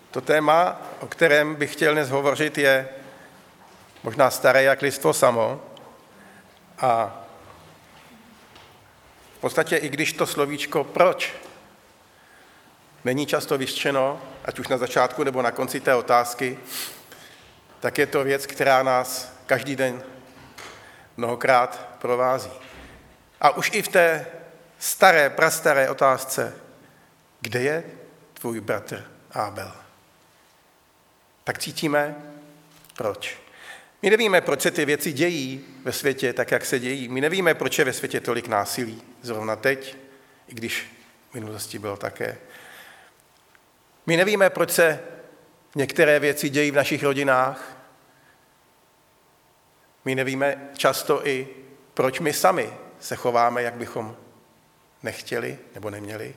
To téma, o kterém bych chtěl dnes hovořit, je možná staré jak lidstvo samo. A v podstatě i když to slovíčko proč není často vyřčeno, ať už na začátku nebo na konci té otázky, tak je to věc, která nás každý den mnohokrát provází. A už i v té staré, prastaré otázce, kde je tvůj bratr Ábel? Tak cítíme, proč. My nevíme, proč se ty věci dějí ve světě tak, jak se dějí. My nevíme, proč je ve světě tolik násilí. Zrovna teď, i když v minulosti bylo také. My nevíme, proč se některé věci dějí v našich rodinách. My nevíme často i, proč my sami se chováme, jak bychom nechtěli nebo neměli.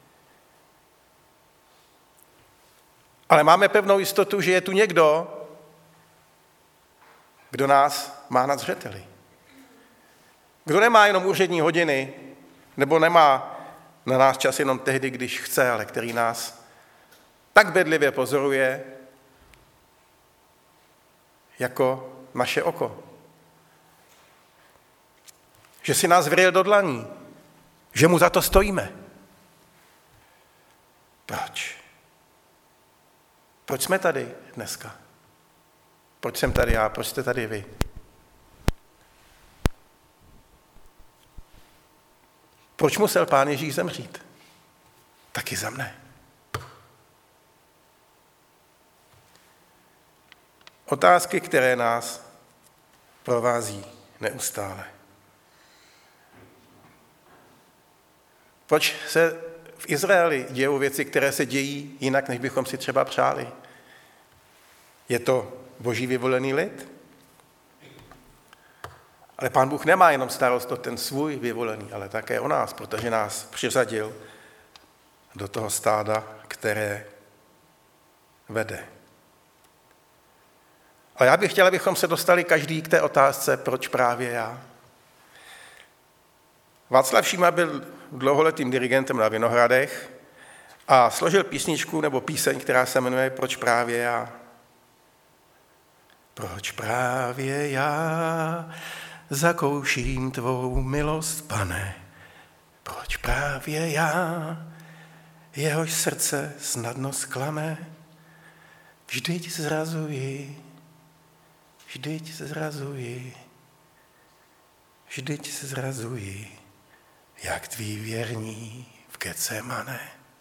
Ale máme pevnou jistotu, že je tu někdo, kdo nás má na zřeteli. Kdo nemá jenom úřední hodiny, nebo nemá na nás čas jenom tehdy, když chce, ale který nás tak bedlivě pozoruje, jako naše oko. Že si nás vryl do dlaní, že mu za to stojíme. Proč? Proč jsme tady dneska? Proč jsem tady já? Proč jste tady vy? Proč musel Pán Ježíš zemřít? Taky za mne. Otázky, které nás provází neustále. Proč se v Izraeli dějou věci, které se dějí jinak, než bychom si třeba přáli? Je to Boží vyvolený lid? Ale Pán Bůh nemá jenom starost o ten svůj vyvolený, ale také o nás, protože nás přiřadil do toho stáda, které vede. A já bych chtěl, abychom se dostali každý k té otázce, proč právě já? Václav Šíma byl dlouholetým dirigentem na Vinohradech a složil písničku nebo píseň, která se jmenuje Proč právě já? Proč právě já zakouším tvou milost, Pane? Proč právě já, jehož srdce snadno zklame? Vždyť zrazuji, jak tví věrní v Getsemane.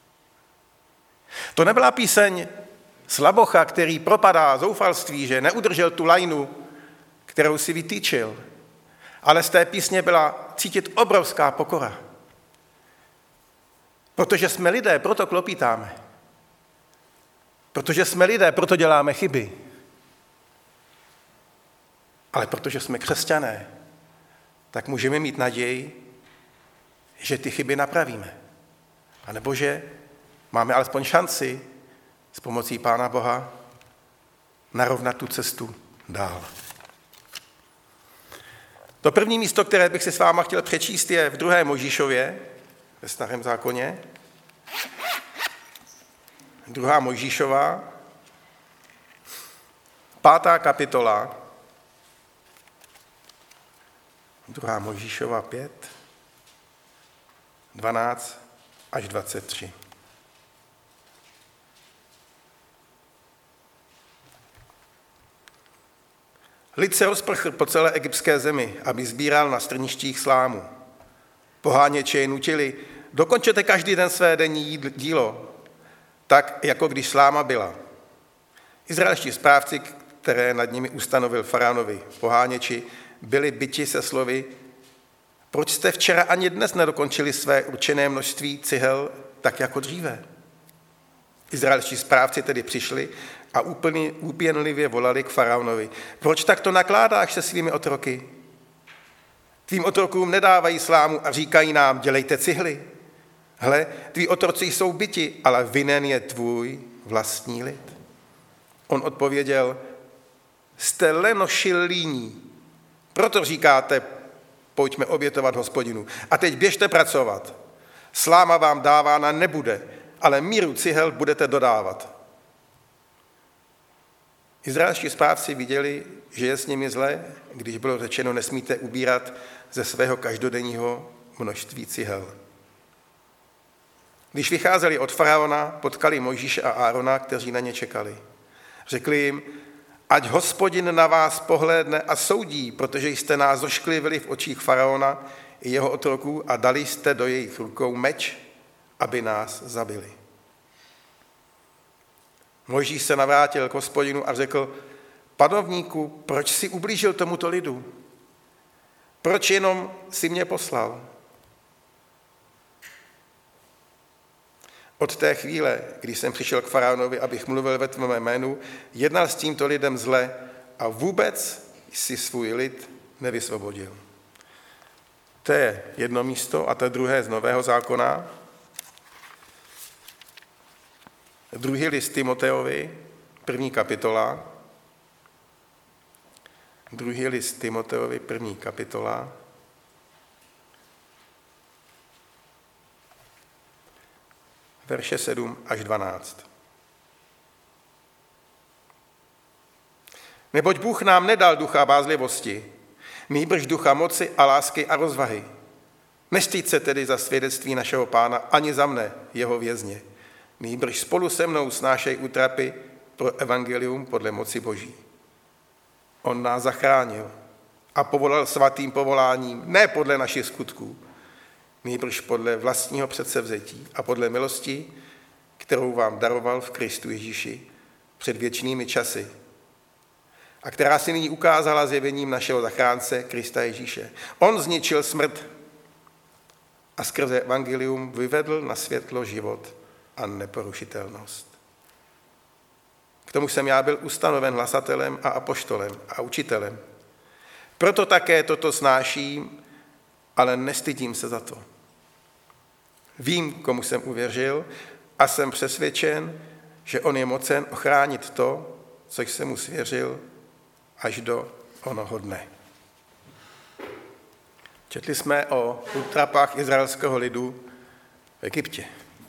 To nebyla píseň slabocha, který propadá zoufalství, že neudržel tu lajnu, kterou si vytýčil, ale z té písně byla cítit obrovská pokora. Protože jsme lidé, proto klopítáme. Protože jsme lidé, proto děláme chyby. Ale protože jsme křesťané, tak můžeme mít naději, že ty chyby napravíme. A nebo že máme alespoň šanci s pomocí Pána Boha narovnat tu cestu dál. To první místo, které bych si s váma chtěl přečíst, je v 2. Mojžíšově, ve Starém zákoně. 2. Mojžíšova, 5. kapitola, 2. Mojžíšova 5, 12 až 23. Lid se rozprchl po celé egyptské zemi, aby sbíral na strništích slámu. Poháněči je nutili, dokončete každý den své denní dílo, tak jako když sláma byla. Izraelští správci, které nad nimi ustanovil faraonovi poháněči, byli byti se slovy: proč jste včera ani dnes nedokončili své určené množství cihel tak jako dříve? Izraelští správci tedy přišli a úpěnlivě volali k faraonovi: proč takto nakládáš se svými otroky? Tvým otrokům nedávají slámu a říkají nám: dělejte cihly. Hle, tví otroci jsou byti, ale vinen je tvůj vlastní lid. On odpověděl: jste lenošilíní, proto říkáte, pojďme obětovat Hospodinu. A teď běžte pracovat. Sláma vám dávána nebude, ale míru cihel budete dodávat. Izraelští správci viděli, že je s nimi zle, když bylo řečeno, nesmíte ubírat ze svého každodenního množství cihel. Když vycházeli od faraona, potkali Mojžíše a Árona, kteří na ně čekali. Řekli jim, ať Hospodin na vás pohlédne a soudí, protože jste nás zošklivili v očích faraona i jeho otroků a dali jste do jejich rukou meč, aby nás zabili. Mojžíš se navrátil k Hospodinu a řekl, panovníku, proč si ublížil tomuto lidu? Proč jenom si mě poslal? Od té chvíle, když jsem přišel k faraonovi, abych mluvil ve tvém jménu, jednal s tímto lidem zle a vůbec si svůj lid nevysvobodil. To je jedno místo a to je druhé z Nového zákona. Druhý list Timoteovi, 1. kapitola. Druhý list Timoteovi, 1. kapitola. Verše 7 až 12. Neboť Bůh nám nedal ducha bázlivosti, nýbrž ducha moci a lásky a rozvahy. Nestyď se tedy za svědectví našeho Pána, ani za mne, jeho vězně. Nýbrž spolu se mnou snášej útrapy pro evangelium podle moci Boží. On nás zachránil a povolal svatým povoláním, ne podle našich skutků, nýbrž podle vlastního předsevzetí a podle milosti, kterou vám daroval v Kristu Ježíši před věčnými časy a která si nyní ukázala zjevením našeho zachránce Krista Ježíše. On zničil smrt a skrze evangelium vyvedl na světlo život a neporušitelnost. K tomu jsem já byl ustanoven hlasatelem a apoštolem a učitelem. Proto také toto snáším, ale nestydím se za to. Vím, komu jsem uvěřil a jsem přesvědčen, že on je mocen ochránit to, co jsem mu svěřil, až do onoho dne. Četli jsme o útrapách izraelského lidu v Egyptě.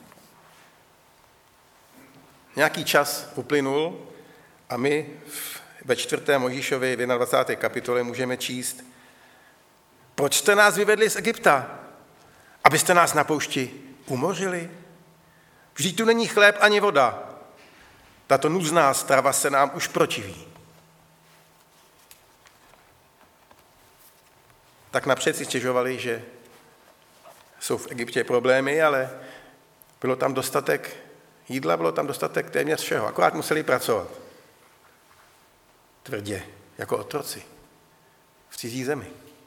Nějaký čas uplynul a my ve 4. Mojžíšově 21. kapitole můžeme číst, proč jste nás vyvedli z Egypta, abyste nás na poušti umořili? Vždyť tu není chléb ani voda. Tato nuzná strava se nám už protiví. Tak napřed si stěžovali, že jsou v Egyptě problémy, ale bylo tam dostatek jídla, bylo tam dostatek téměř všeho. Akorát museli pracovat. Tvrdě, jako otroci. V cizí zemi.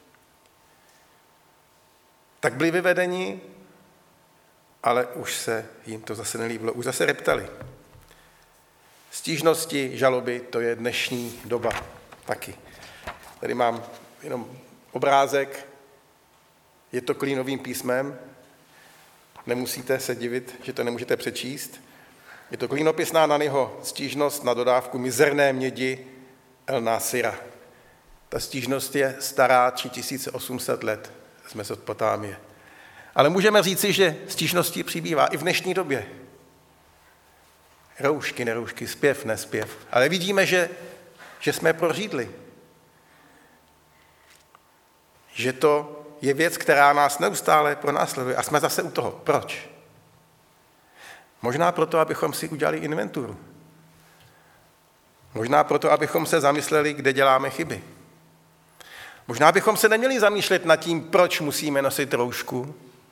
Tak byli vyvedeni, ale už se jim to zase nelíbilo. Už zase reptali. Stížnosti, žaloby, to je dnešní doba taky. Tady mám jenom obrázek, je to klínovým písmem, nemusíte se divit, že to nemůžete přečíst. Je to klínopisná Nanyho stížnost na dodávku mizerné mědi El Nasira. Ta stížnost je stará 3800 let z Mesopotámie. Ale můžeme říci, že stížností přibývá i v dnešní době. Roušky, neroušky, zpěv, nespěv. Ale vidíme, že jsme prořídli. Že to je věc, která nás neustále pronásleduje. A jsme zase u toho. Proč? Možná proto, abychom si udělali inventuru. Možná proto, abychom se zamysleli, kde děláme chyby. Možná bychom se neměli zamýšlet nad tím, proč musíme nosit roušku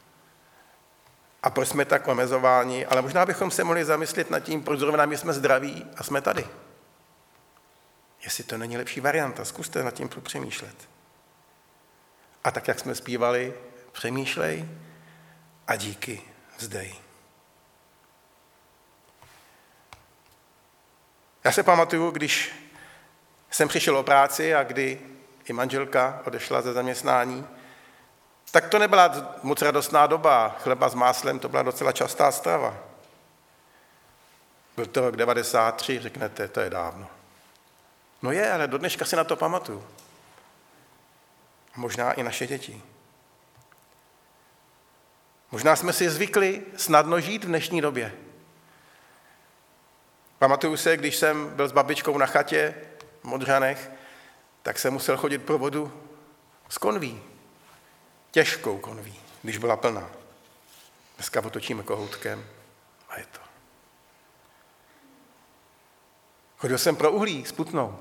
a proč jsme tak omezováni, ale možná bychom se mohli zamyslet nad tím, proč zrovna my jsme zdraví a jsme tady. Jestli to není lepší varianta, zkuste nad tím přemýšlet. A tak, jak jsme zpívali, přemýšlej a díky vzdej. Já se pamatuju, když jsem přišel o práci a kdy i manželka odešla ze zaměstnání, tak to nebyla moc radostná doba. Chleba s máslem, to byla docela častá strava. Byl to rok 93, řeknete, to je dávno. No je, ale do dneška si na to pamatuju. Možná i naše děti. Možná jsme si zvykli snadno žít v dnešní době. Pamatuju se, když jsem byl s babičkou na chatě v Modřanech, tak jsem musel chodit pro vodu s konví. Těžkou konví, když byla plná. Dneska otočíme kohoutkem a je to. Chodil jsem pro uhlí s Putnou.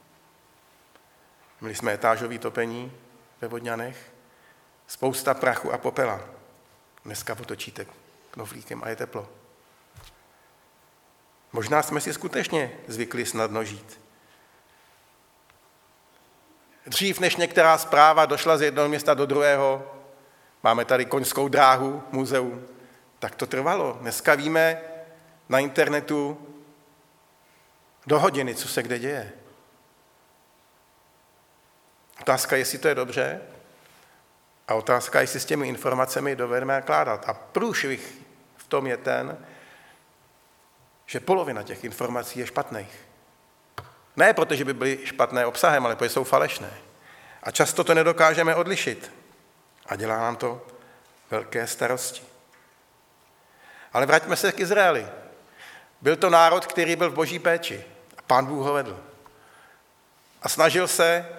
Měli jsme etážový topení ve Vodňanech, spousta prachu a popela. Dneska otočíte knoflíkem a je teplo. Možná jsme si skutečně zvykli snadno žít. Dřív, než některá zpráva došla z jednoho města do druhého, máme tady koňskou dráhu, muzeum, tak to trvalo. Dneska víme na internetu do hodiny, co se kde děje. Otázka, jestli to je dobře, a otázka, jestli s těmi informacemi dovedeme nakládat. A průšvih v tom je ten, že polovina těch informací je špatných. Ne protože by byly špatné obsahem, ale protože jsou falešné. A často to nedokážeme odlišit. A dělá nám to velké starosti. Ale vraťme se k Izraeli. Byl to národ, který byl v boží péči. A Pán Bůh ho vedl. A snažil se,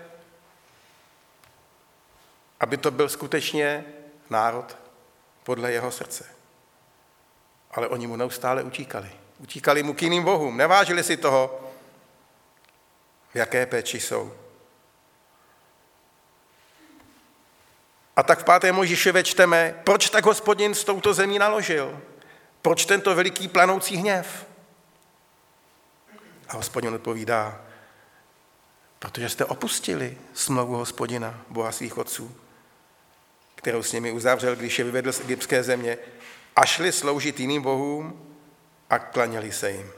aby to byl skutečně národ podle jeho srdce. Ale oni mu neustále utíkali. Utíkali mu k jiným bohům. Nevážili si toho, v jaké péči jsou. A tak v 5. Mojžíšově čteme, proč tak Hospodin s touto zemí naložil? Proč tento veliký planoucí hněv? A Hospodin odpovídá, protože jste opustili smlouvu Hospodina, Boha svých otců, kterou s nimi uzavřel, když je vyvedl z egyptské země, a šli sloužit jiným bohům a klaněli se jim.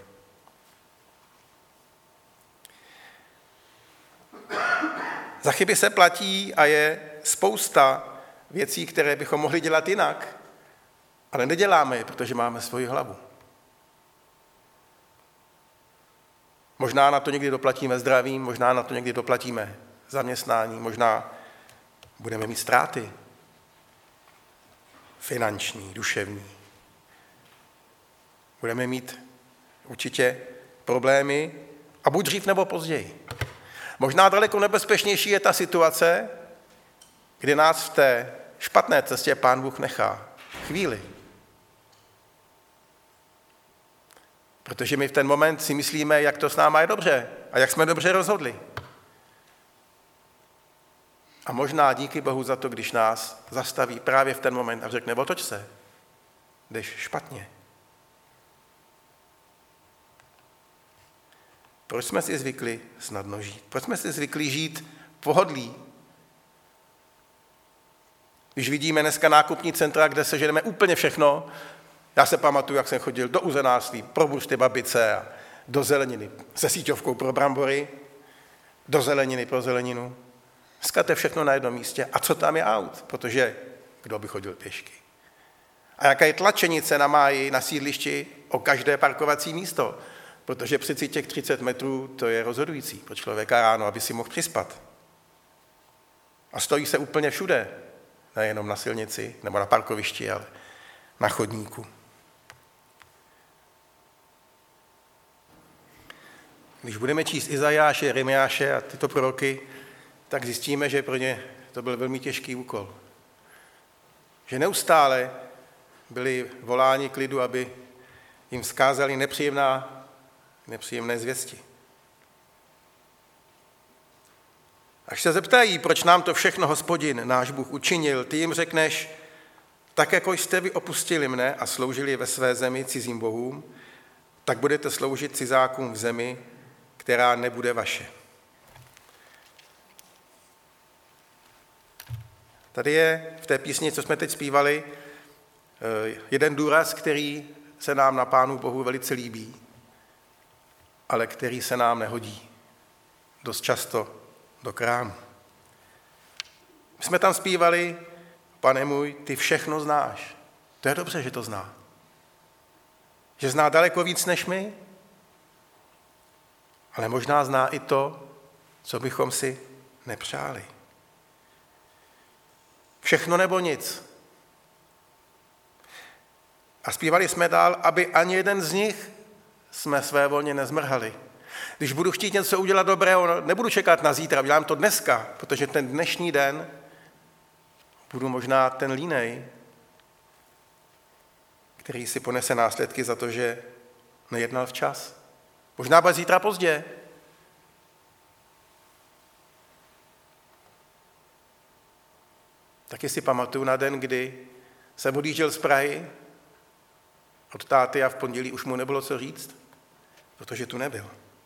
Za chyby se platí a je spousta věcí, které bychom mohli dělat jinak, ale neděláme je, protože máme svoji hlavu. Možná na to někdy doplatíme zdravím, možná na to někdy doplatíme zaměstnání, možná budeme mít ztráty finanční, duševní. Budeme mít určitě problémy a buď dřív nebo později. Možná daleko nebezpečnější je ta situace, kdy nás v té špatné cestě Pán Bůh nechá chvíli. Protože my v ten moment si myslíme, jak to s náma je dobře a jak jsme dobře rozhodli. A možná díky Bohu za to, když nás zastaví právě v ten moment a řekne, otoč se, jdeš špatně. Proč jsme si zvykli snadno žít? Proč jsme si zvykli žít pohodlí? Když vidíme dneska nákupní centra, kde seženeme úplně všechno, já se pamatuju, jak jsem chodil do uzenářství pro buřty babice a do zeleniny se síťovkou pro brambory, do zeleniny pro zeleninu. Dneska to je všechno na jednom místě. A co tam je aut? Protože kdo by chodil pěšky? A jaká je tlačenice na máji, na sídlišti o každé parkovací místo? Protože přeci těch 30 metrů to je rozhodující pro člověka ráno, aby si mohl přispat. A stojí se úplně všude, nejenom na silnici nebo na parkovišti, ale na chodníku. Když budeme číst Izajáše, Jeremiáše a tyto proroky, tak zjistíme, že pro ně to byl velmi těžký úkol. Že neustále byli voláni k lidu, aby jim vzkázali nepříjemné zvěsti. Až se zeptají, proč nám to všechno Hospodin, náš Bůh, učinil, ty jim řekneš, tak jako jste vy opustili mne a sloužili ve své zemi cizím bohům, tak budete sloužit cizákům v zemi, která nebude vaše. Tady je v té písni, co jsme teď zpívali, jeden důraz, který se nám na Pánu Bohu velice líbí, ale který se nám nehodí dost často do krámu. My jsme tam zpívali, Pane můj, ty všechno znáš. To je dobře, že to zná. Že zná daleko víc než my, ale možná zná i to, co bychom si nepřáli. Všechno nebo nic. A zpívali jsme dál, aby ani jeden z nich jsme svévolně nezmrhali. Když budu chtít něco udělat dobrého, nebudu čekat na zítra, udělám to dneska, protože ten dnešní den budu možná ten línej, který si ponese následky za to, že nejednal včas. Možná bude zítra pozdě. Taky si pamatuju na den, kdy jsem odjížděl z Prahy od táty a v pondělí už mu nebylo co říct, protože tu nebyl.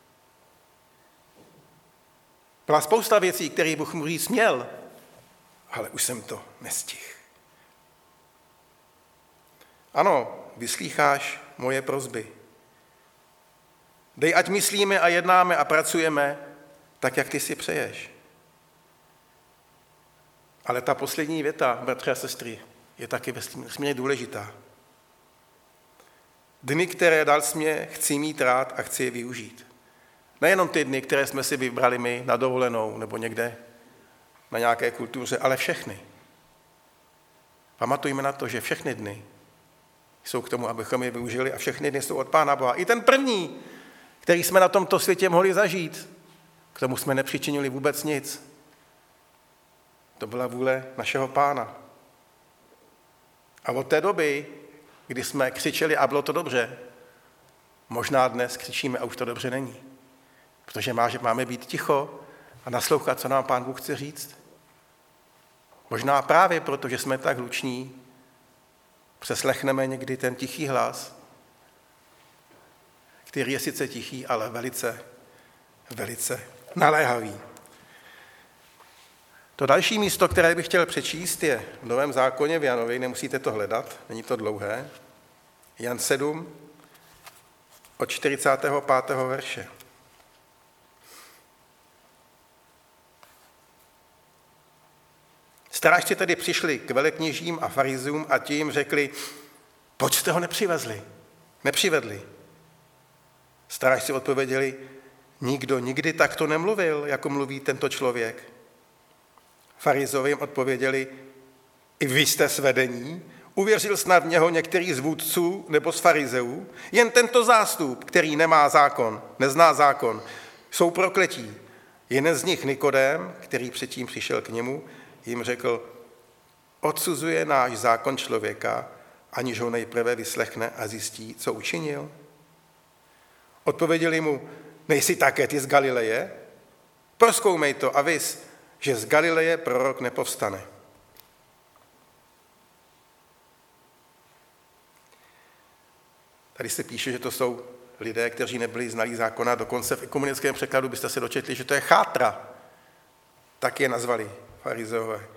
Byla spousta věcí, které Bůh mu říct měl, ale už jsem to nestihl. Ano, vyslýcháš moje prosby. Dej, ať myslíme a jednáme a pracujeme tak, jak ty si přeješ. Ale ta poslední věta, bratři a sestry, je taky nesmírně důležitá. Dny, které dal jsi mě, chci mít rád a chci je využít. Nejenom ty dny, které jsme si vybrali my na dovolenou nebo někde na nějaké kultuře, ale všechny. Pamatujme na to, že všechny dny jsou k tomu, abychom je využili a všechny dny jsou od Pána Boha. I ten první, který jsme na tomto světě mohli zažít, k tomu jsme nepřičinili vůbec nic. To byla vůle našeho Pána. A od té doby, kdy jsme křičeli a bylo to dobře, možná dnes křičíme a už to dobře není. Protože máme být ticho a naslouchat, co nám Pán Bůh chce říct. Možná právě proto, že jsme tak hluční, přeslechneme někdy ten tichý hlas, který je sice tichý, ale velice, velice naléhavý. To další místo, které bych chtěl přečíst, je v Novém zákoně v Janovi, nemusíte to hledat, není to dlouhé. Jan 7 od 45. verše. Strážci tedy přišli k velekněžím a farizům a ti jim řekli, proč jste ho nepřivedli. Strážci odpověděli, nikdo nikdy takto nemluvil, jako mluví tento člověk. Farizové jim odpověděli, i vy jste svedení, uvěřil snad v něho některý z vůdců nebo z farizeů, jen tento zástup, který nezná zákon, jsou prokletí. Jeden z nich Nikodém, který předtím přišel k němu, jim řekl, odsuzuje náš zákon člověka, aniž ho nejprve vyslechne a zjistí, co učinil. Odpověděli mu, nejsi také ty z Galileje? Prozkoumej to a vys, že z Galileje prorok nepovstane. Tady se píše, že to jsou lidé, kteří nebyli znalí zákona, dokonce v ekumenickém překladu byste se dočetli, že to je chátra. Tak je nazvali farizeové.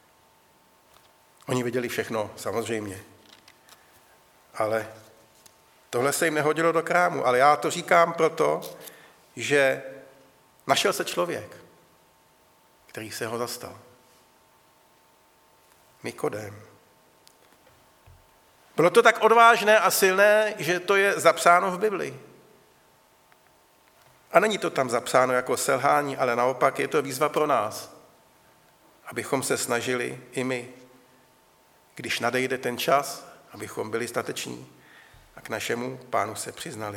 Oni věděli všechno, samozřejmě. Ale tohle se jim nehodilo do krámu. Ale já to říkám proto, že našel se člověk, který se ho zastal. Nikodém. Bylo to tak odvážné a silné, že to je zapsáno v Bibli. A není to tam zapsáno jako selhání, ale naopak je to výzva pro nás, abychom se snažili i my, když nadejde ten čas, abychom byli stateční a k našemu Pánu se přiznali.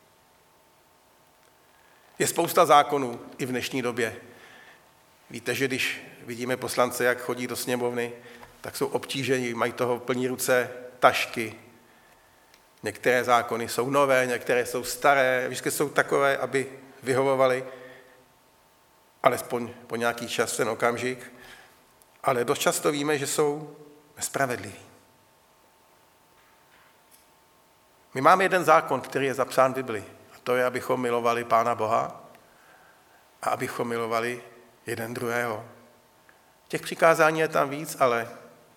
Je spousta zákonů i v dnešní době. Víte, že když vidíme poslance, jak chodí do sněmovny, tak jsou obtíženi, mají toho plní ruce tašky. Některé zákony jsou nové, některé jsou staré, vždycky jsou takové, aby vyhovovaly alespoň po nějaký čas, ten okamžik, ale dost často víme, že jsou nespravedliví. My máme jeden zákon, který je zapsán v Bibli, a to je, abychom milovali Pána Boha a abychom milovali jeden druhého. Těch přikázání je tam víc, ale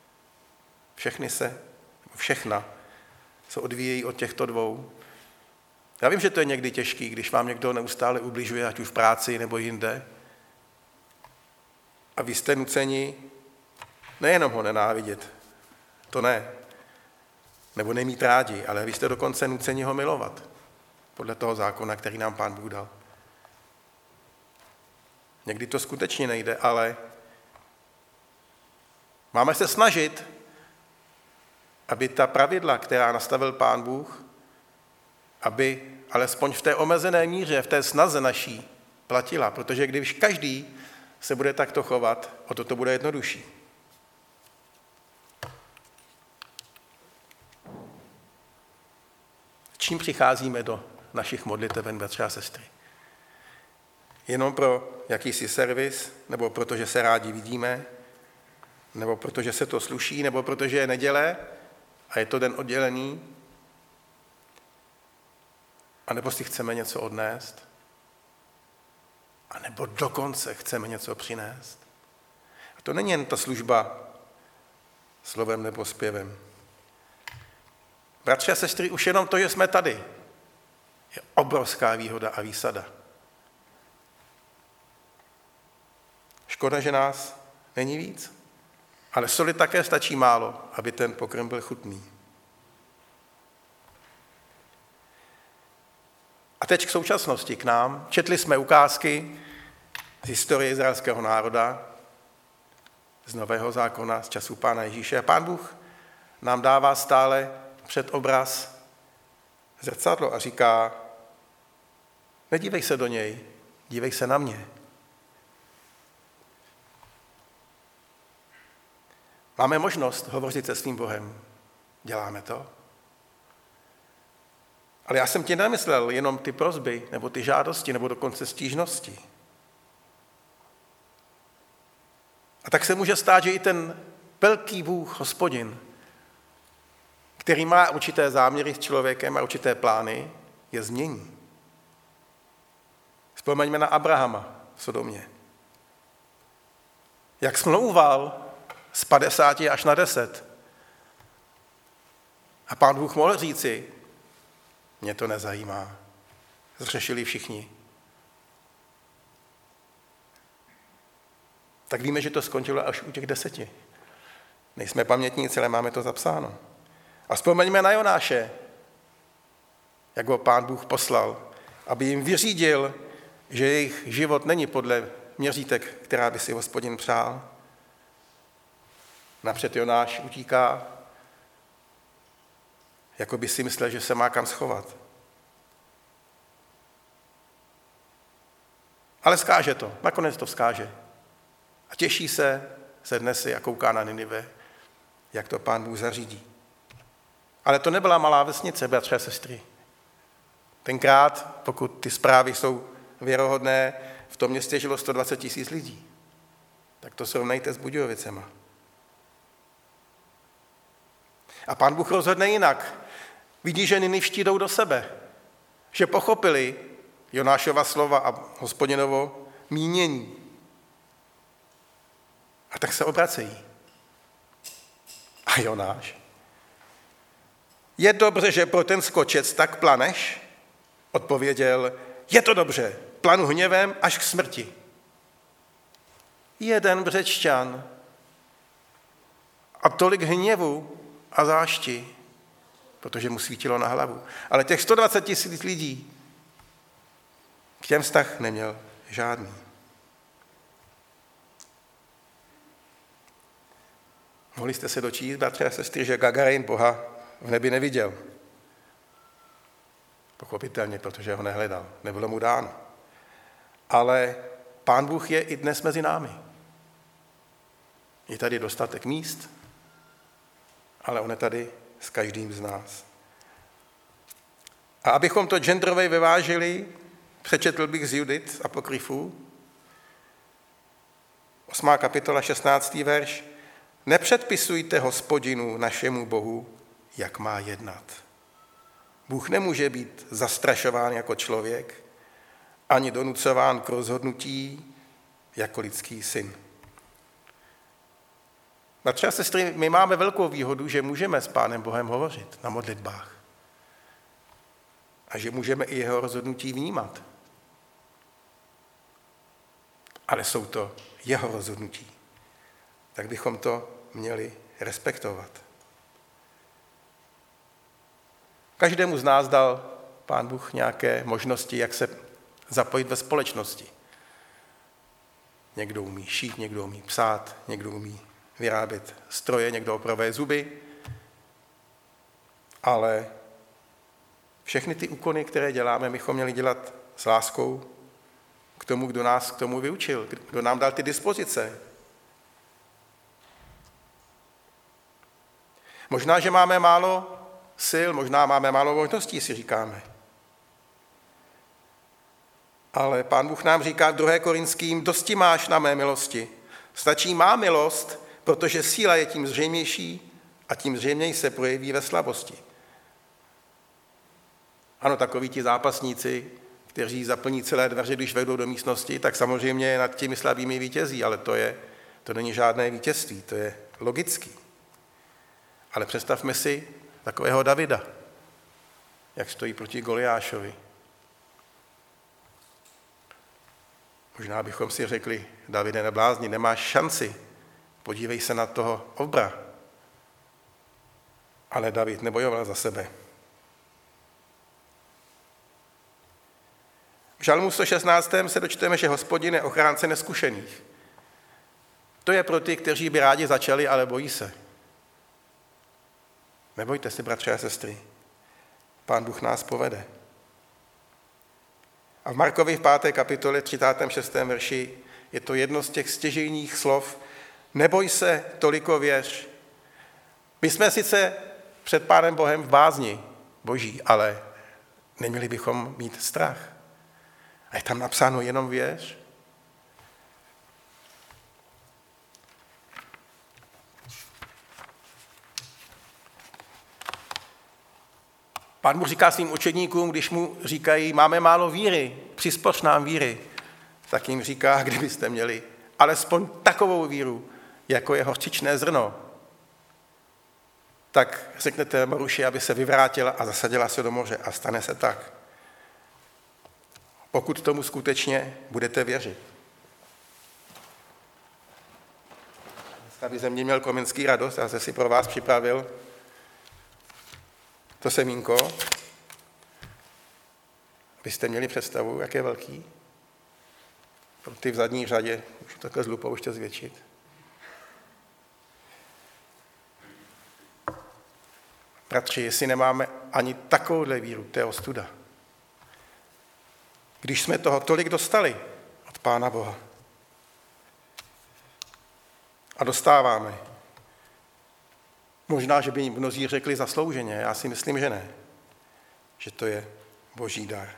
všechna se odvíjejí od těchto dvou. Já vím, že to je někdy těžký, když vám někdo neustále ubližuje, ať už v práci nebo jinde. A vy jste nuceni nejenom ho nenávidět, to ne, nebo nemít rádi, ale vy jste dokonce nuceni ho milovat, podle toho zákona, který nám Pán Bůh dal. Někdy to skutečně nejde, ale máme se snažit, aby ta pravidla, která nastavil Pán Bůh, aby alespoň v té omezené míře, v té snaze naší platila, protože když každý se bude takto chovat, o to bude jednodušší. Čím přicházíme do našich modliteben, bratři a sestry? Jenom pro jakýsi servis, nebo protože se rádi vidíme, nebo protože se to sluší, nebo protože je neděle a je to den oddělený, a nebo si chceme něco odnést, a nebo dokonce chceme něco přinést. A to není jen ta služba slovem nebo zpěvem. Bratři a sestry, už jenom to, že jsme tady, je obrovská výhoda a výsada. Škoda, že nás není víc, ale soli také stačí málo, aby ten pokrm byl chutný. A teď k současnosti, k nám. Četli jsme ukázky z historie izraelského národa, z Nového zákona, z časů Pána Ježíše. A Pán Bůh nám dává stále před obraz zrcadlo a říká, nedívej se do něj, dívej se na mě. Máme možnost hovořit se svým Bohem. Děláme to? Ale já jsem ti nemyslel jenom ty prosby, nebo ty žádosti, nebo dokonce stížnosti. A tak se může stát, že i ten velký Bůh, Hospodin, který má určité záměry s člověkem a určité plány, je změní. Vzpomeňme na Abrahama v Sodomě. Jak smlouval z 50 až na 10. A Pán Bůh mohl říci, mě to nezajímá. Zřešili všichni. Tak víme, že to skončilo až u těch 10. Nejsme pamětníci, ale máme to zapsáno. A vzpomeňme na Jonáše, jak ho Pán Bůh poslal, aby jim vyřídil, že jejich život není podle měřítek, která by si Hospodin přál. Napřed Jonáš utíká, jako by si myslel, že se má kam schovat. Ale zkáže to, nakonec to vzkáže. A těší se, sedne si a kouká na Ninive, jak to Pán Bůh zařídí. Ale to nebyla malá vesnice, bratři a sestry. Tenkrát, pokud ty zprávy jsou věrohodné, v tom městě žilo 120 000 lidí. Tak to srovnejte s Budějovicema. A Pán Bůh rozhodne jinak. Vidí, že Ninivští jdou do sebe. Že pochopili Jonášova slova a Hospodinovo mínění. A tak se obracejí. A Jonáš? Je dobře, že pro ten skočec tak planeš? Odpověděl, je to dobře, planu hněvem až k smrti. Jeden Břečťan a tolik hněvu a zášti, protože mu svítilo na hlavu. Ale těch 120 000 lidí k těm vztah neměl žádný. Mohli jste se dočíst, bratři a sestry, že Gagarin Boha v nebi neviděl. Pochopitelně, protože ho nehledal, nebylo mu dáno. Ale Pán Bůh je i dnes mezi námi. Je tady dostatek míst, ale on je tady s každým z nás. A abychom to genderově vyvážili, přečetl bych z Judit z Apokryfů, 8. kapitola, 16. verš. Nepředpisujte Hospodinu, našemu Bohu, jak má jednat. Bůh nemůže být zastrašován jako člověk, ani donucován k rozhodnutí jako lidský syn. Bratři a sestry, my máme velkou výhodu, že můžeme s Pánem Bohem hovořit na modlitbách. A že můžeme i jeho rozhodnutí vnímat. Ale jsou to jeho rozhodnutí. Tak bychom to měli respektovat. Každému z nás dal Pán Bůh nějaké možnosti, jak se zapojit ve společnosti. Někdo umí šít, někdo umí psát, někdo umí vyrábět stroje, někdo opravuje zuby, ale Všechny ty úkony, které děláme, bychom měli dělat s láskou k tomu, kdo nás k tomu vyučil, kdo nám dal ty dispozice. Možná, že máme málo sil, možná máme málo možností, si říkáme. Ale Pán Bůh nám říká v 2. Korinským, dosti máš na mé milosti. Stačí má milost, protože síla je tím zřejmější a tím zřejměji se projeví ve slabosti. Ano, takoví ti zápasníci, kteří zaplní celé dveře, když vejdou do místnosti, tak samozřejmě nad těmi slabými vítězí, ale to není žádné vítězství, to je logický. Ale představme si takového Davida, jak stojí proti Goliášovi. Možná bychom si řekli, Davide, neblázni, nemáš šanci, podívej se na toho obra. Ale David nebojoval za sebe. V Žalmu 116. se dočteme, že Hospodin je ochránce neskušených. To je pro ty, kteří by rádi začali, ale bojí se. Nebojte se, bratři a sestry. Pán Bůh nás povede. A v Markovi v 5. kapitole 36. verši je to jedno z těch stěžejních slov. Neboj se, toliko věř. My jsme sice před Pánem Bohem v bázni Boží, ale neměli bychom mít strach. A je tam napsáno jenom věř. Pán Bůh říká svým učedníkům, když mu říkají, máme málo víry, přispoř nám víry, tak jim říká, kdybyste měli alespoň takovou víru, jako je hořčičné zrno, tak řeknete moruši, aby se vyvrátila a zasadila se do moře a stane se tak. Pokud tomu skutečně budete věřit. Dneska by ze mě měl Komenský radost, já jsem si pro vás připravil to semínko. Byste měli představu, jak je velký. Pro ty v zadní řadě, můžu takhle s lupou ještě zvětšit. Bratři, jestli nemáme ani takovouhle víru, to je ostuda. Když jsme toho tolik dostali od Pána Boha. A dostáváme. Možná, že by mnozí řekli zaslouženě, já si myslím, že ne. Že to je Boží dar.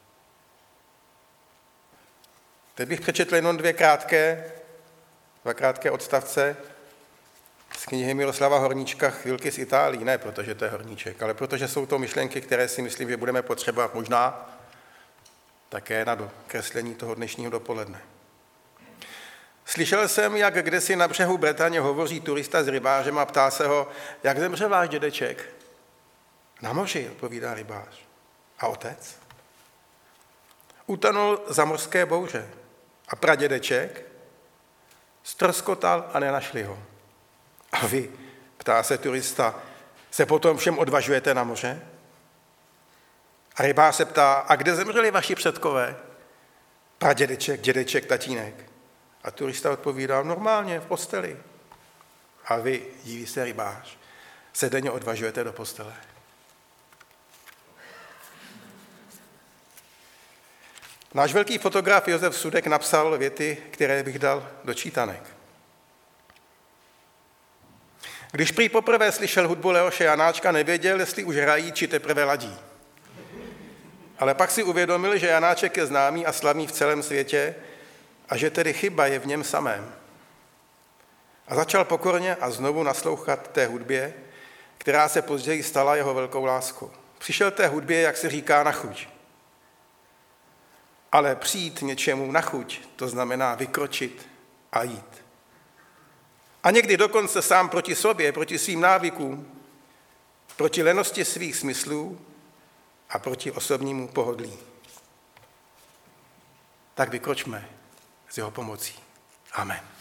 Teď bych přečetl jenom dva krátké odstavce z knihy Miroslava Horníčka Chvilky z Itálii. Ne protože to je horníček, ale protože jsou to myšlenky, které si myslím, že budeme potřebovat možná také na dokreslení toho dnešního dopoledne. Slyšel jsem, jak kdesi na břehu Bretaně hovoří turista s rybářem a ptá se ho, jak zemřel váš dědeček. Na moři, odpovídá rybář. A otec? Utonul za mořské bouře. A pradědeček? Ztroskotal a nenašli ho. A vy, ptá se turista, se potom všem odvažujete na moře? A rybář se ptá, a kde zemřeli vaši předkové? Pradědeček, dědeček, tatínek. A turista odpovídá, normálně, v posteli. A vy, diví se rybář, se denně odvažujete do postele. Náš velký fotograf Josef Sudek napsal věty, které bych dal do čítanek. Když prý poprvé slyšel hudbu Leoše Janáčka, nevěděl, jestli už hrají, či teprve ladí. Ale pak si uvědomil, že Janáček je známý a slavný v celém světě a že tedy chyba je v něm samém. A začal pokorně a znovu naslouchat té hudbě, která se později stala jeho velkou láskou. Přišel té hudbě, jak se říká, na chuť. Ale přijít něčemu na chuť, to znamená vykročit a jít. A někdy dokonce sám proti sobě, proti svým návykům, proti lenosti svých smyslů a proti osobnímu pohodlí. Tak vykročme s jeho pomocí. Amen.